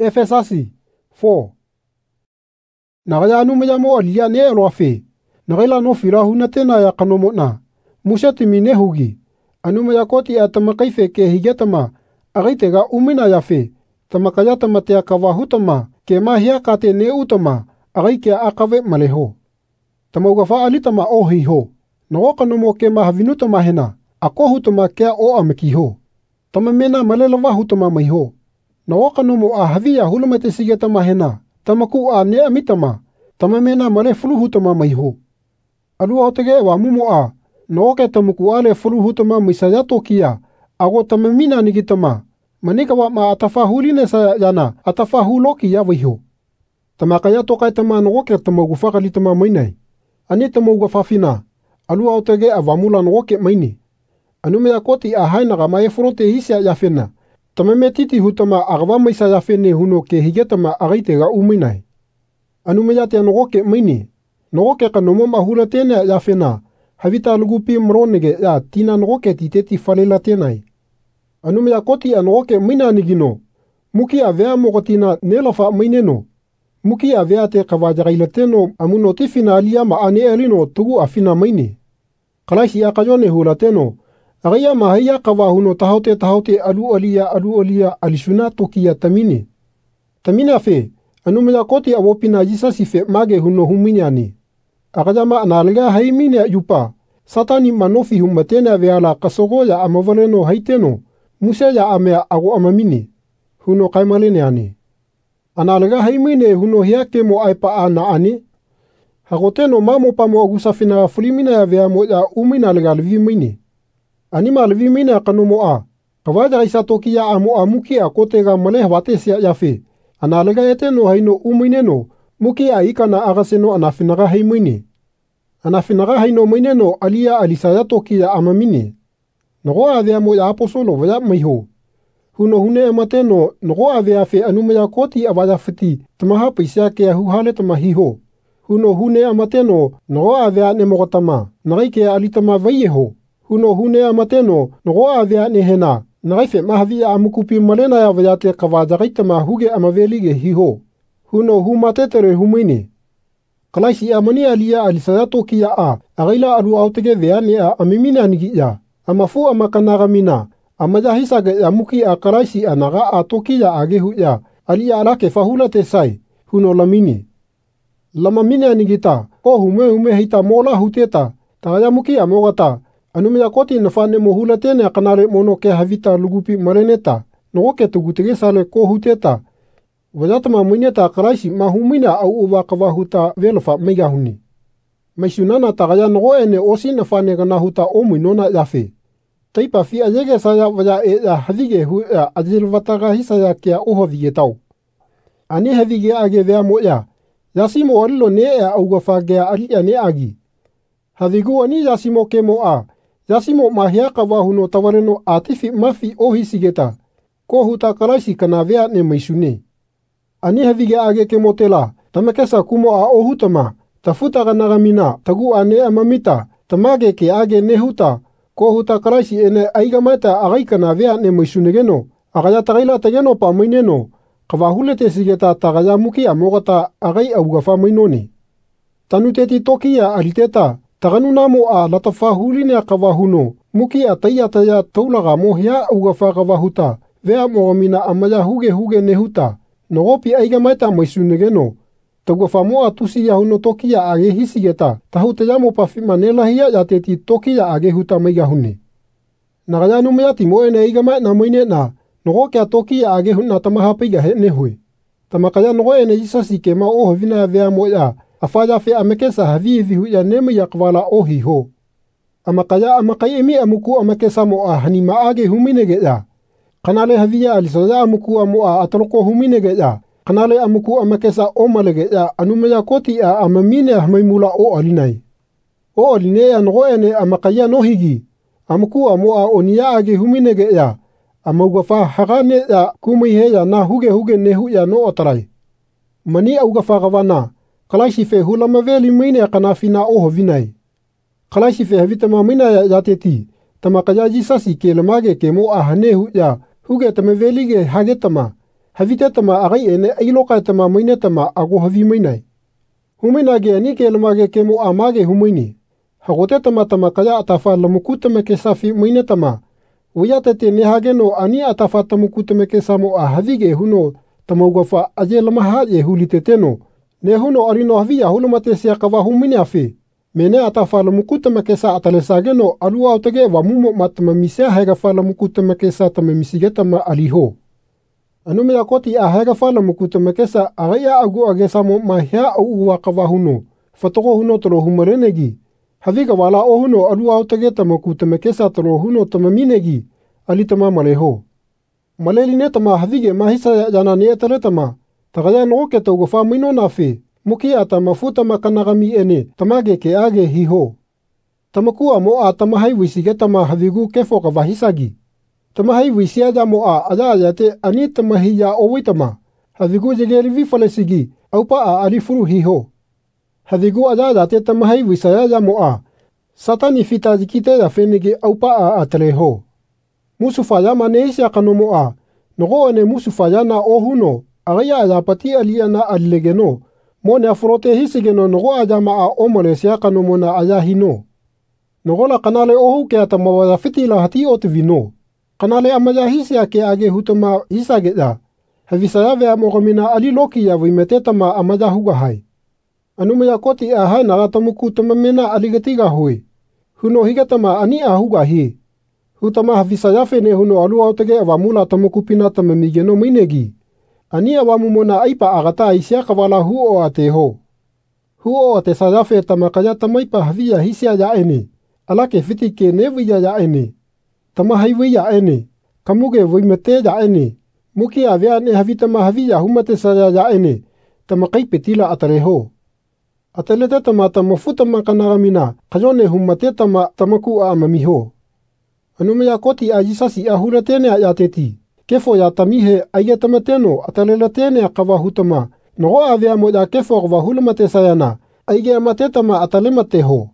Efesasi 4. Nagaya Anumiyamo aliya ne eloafe. Nagaila no firahu na tena ya kanomona. Musetimi ne hugi. Anumaya koti a tamakaife ke higetama. Agaitega umina yafe. Tamakaya tamatea kawahutama. Ke mahia kate ne utama. Agaikia akave maleho. Tamaugafa alitama o hiho. Nago kanomo ke mahavinutama hena. Ako hutama kea o amekiho. Tamamena malelava hutama maiho. Nago kanomo a havia hulumete sigetama hena. Tamaku a ne amitama. Tamamena male fulu hutama maiho. Alua otege wa mumo a. Nago ke tamuku ale fulu hutama misayato kia. Ago tamamina nigitama. Manika wa ma atafa huline sa yana. Atafa huloki ya wiho. Tamakaya tokai tama nago ke tamagufa kalitama mainai. Ani tamagufa fina. Alua otege avamula nago ke maini. Anumaya koti a hainaga ma efrote hisia yafena. Tamame titi hutama agava maisa yafene huno ke higetama agaitega uminai. Anumaya te nago ke maini. Nago ke kanomo mahula tena yafena. Havita lugupi mronege ya tina nago ke titeti falela tenai. Anumaya koti a nago ke maina nigino. Muki a vea mogotina nelafa maineno. Muki a vea te kavajagaila teno amuno tifina alia ma ane elino tugu afina maini. Kalaisi a kajone hula teno. Agaya mahaya kawahuno tahote alu alia alisuna tokia tamini. Tamina fe, anumaya koti awopina jisasi fe mage huno huminyani. Agajama analga haimine yupa. Satani manofi humatena veala kasogoya amavaleno haiteno. Museya amea ago amamini. Huno kaimalene ani. Analga haimine huno hiake mo aipa ana ani. Hagoteno mamo pamo agusafina fulimina ya veamo ya umina legalvi mini. Anima levi mina kanomo a. Kawaja isa tokia amu amuki a kotega male wate sia yafe. Analega eteno haino umineno. Muki a ikana agaseno anafinaga haimini. Anafinaga haino mineno alia alisaya tokia amamini. Nago avea mo ya apostolo vaya maiho. Huno hune amateno nago avea fe anumaya koti avaya fiti. Tamaha paisa ke huhale tamahiho. Huno hune amateno nago avea nemogotama. Nagaike alitama vayeho. Huno hune amateno nago avea nehena. Nagaife mahavia amukupi malena ya vayate kavajagaitama huge amavelige hiho. Huno humatetere humini. Kalaisi amani alia alisayato kia a. Agaila alu autege veane a amimina nigia. Amafu amakanagamina. Amajahisage ya muki a kalaisi anaga a tokia agehu ya. Alia alake fahula te sai. Huno lamini. Lamamina nigita. O hume hita mola huteta. Tagaya muki amogata. Anumaya koti nafane mohula tene kanale mono ke havita lugupi mareneta. Nago ke tugutege sale ko huteta. Wajatama muineta kalaisi mahumina au uwa kawahuta velofa megahuni. Maisunana tagaya nago ene osi nafane gana huta omuinona yafe. Taipa fi ajege saya waya e ya havige hu ya ajilvataga hisaya kia ohovige tau. Ani havige age vea moya. Yasimo alilo ne ya augafagea alia ne agi. Havigu ani yasimo kemo a. Yasimo mahia kawahuno tawareno atifi mafi ohisigeta. Ko huta kalaisi kanavea ne maisune. Ani havige age kemotela. Tamakesa kumo a ohutama. Tafuta ganagamina. Tagu ane amamita. Tamage ke age ne huta. Ko huta kalaisi ene aigamata agai kanavea ne maisunegeno. Agaya tagaila tegeno pa maineno. Kawahulete sigeta tagaya muki amogata agai augafa mainone. Tanuteti tokia aliteta. Taganunamo a latafa huline kawahuno. Muki a taya taulaga mohia augafa kawahuta. Vea mogamina amaya huge nehuta. Nogopi aigamaita maisunegeno. Taguafa moa tusi yahuno tokia age hisigeta. Tahutayamo pafima nelahia yateti tokia age huta maigahune. Nagaya numayati moene aigamait na moine na. Nogo kia tokia age huna tamahapaiga he nehui. Tamakaya nogo ene isasi kema oho vina vea moya. Afaya fe amekesa havivi huya neme yakwala ohiho. Amakai emi amuku amekesa moa hanima age huminege ya. Kanale havia alisaya amuku amoa ataloko huminege ya. Kanale amuku amekesa omalege ya anumaya koti a amamine hamaimula o alinai. O aline ya nogo ene amakaya nohigi. Amuku amoa onia age huminege ya. Amaugafa hagane ya kumihe ya na huge nehu ya no otarai. Mani augafa gawana. Kalaisi fe hulama veli mine kanafina oho vinai. Kalaisi fe havitama mina ya yateti. Tamakaya jisasi ke lamage ke mo ahane hu ya. Huge tame velige hagetama. Havitetama agai ene ailokaetama mainetama ago havi mainai. Humainage ani ke lamage kemo amage humaini. Hagotetama tama kaya atafa lamukutama ke safi mainetama. Uyatete nehageno ani atafa tamukutama ke samo havige huno tamaugafa aje lamahaje huliteteno. Nehuno arino havia hulumate siakawa humini afe. Mene atafa lamukutama ke sa atalesageno alua otage wa mumo matama misea hegafa lamukutama ke sa tamamisigetama aliho. Anumaya koti a hegafa lamukutama ke sa agaya agu agesamo mahea au uwakawa huno. Fatoko huno tolo humarenegi. Haviga wala o huno alua otage tamakutama ke sa tolo huno tamaminegi. Alitama maleho. Maleline tama havige mahisa jana ni etaletama. Tagaya noke taugofa mino nafe. Mukia tamafuta makanagami ene tamage ke age hiho. Tamakua moa tamahai wisigetama havigu kefo kavahisagi. Tamahai wisiaja moa aja ajate ani tamahiya owitama. Havigu jegerivi falesigi aupa a alifuru hiho. Havigu aja ajate tamahai wisayaja moa. Satani fita jikite ya fenege aupa a ataleho. Musufaya maneisya kano moa. Nogo ene musufaya na ohuno. Agaya ajapati aliana alilegeno. Mone afrote hisigeno nogo ajama a omolesia kanomona ajahino. Nogola kanale ohu ke atamawa fitila hati otvino. Kanale amaja hisia ke age hutama hisageda. Havisayave amogomina ali loki ya vimetetama amaja hugahai. Anumaya koti ahai nagatamuku tamamena aligatiga hui. Huno higatama ani ahugahi. Hutama havisayafe ne huno alu autege avamula tamukupina tamamigeno minegi. Ani awamumona aipa agata isia kavala huo ateho. Huo ate sayafe tamakaya tamaipa havia hisia ya ene. Alake fiti ke neviya ya ene. Tamahaiwi ya ene. Kamuge vimete ya ene. Muki avya ne havitama havia humate saya ya ene. Tamakai petila atareho. Atelete tama tamafuta makanagamina. Kajone humate tamaku amamiho. Anumaya koti ajisasi ahuratene ayateti. Kefo ya tamihe aigetamateno atalelatene akavahutama. Nogo avya moja kefo akavahulumate sayana. Aige amatetama atalematteho.